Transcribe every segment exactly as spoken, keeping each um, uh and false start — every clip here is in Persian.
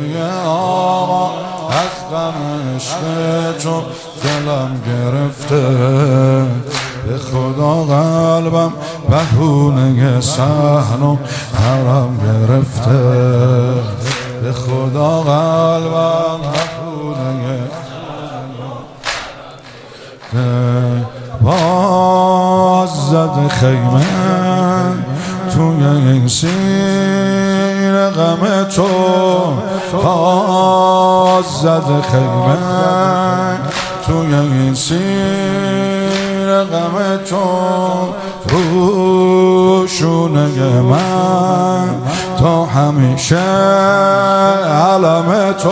آقا از غم عشق چون دلم گرفته، به خدا قلبم بهونه صحن و حرم گرفته، به خدا قلبم بهونه باز زد خیمه توی این سیر غم تو، باز زد خیمه توی این سیر غم تو، روشونه من تا همیشه علم تو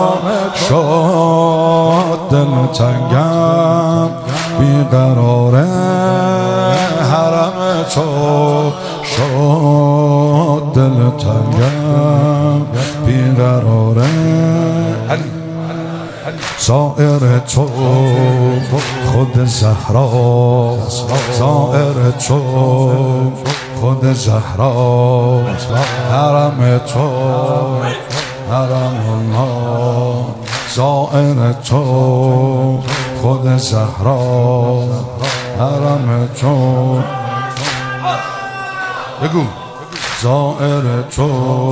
شد، دل تنگم بیقراره حرم تو شد، دل تنگم بیقراره زائر تو خود زهرا، زائر تو خود زهرا، حرم تو حرم الله، زائر تو خود زهرا، حرم تو بگو زائر تو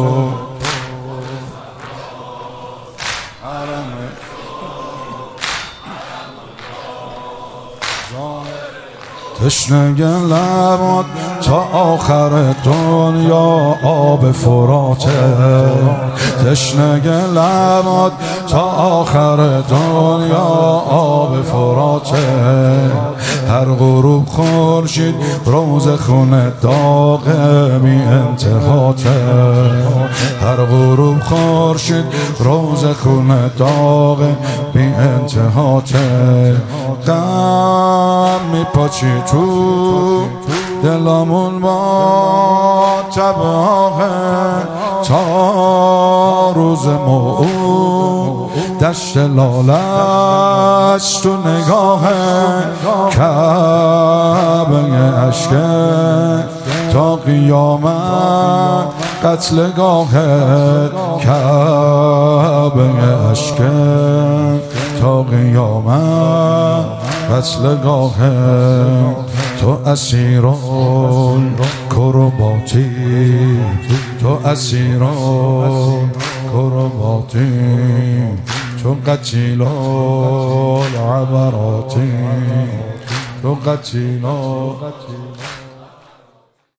تشنه لبات تا آخر دنیا آب فراته، تشنه لبات تا آخر دنیا آب فراته، هر غروب خورشید روز خونه داغ بی انتهاته، هر غروب خورشید روز خونه داغ بی انتهاته، غم میپاچی تو دلمون با تباهه تا روز موعود، دشت لالش تو نگاهه، کعبه عشقه تا قیامت قتل گاهه، کعبه عشقه تا قیامت قتل گاهه، تو اسیران کرباتی، تو اسیران کرباتی، تو قتیلان عبراتی، تو قتیلان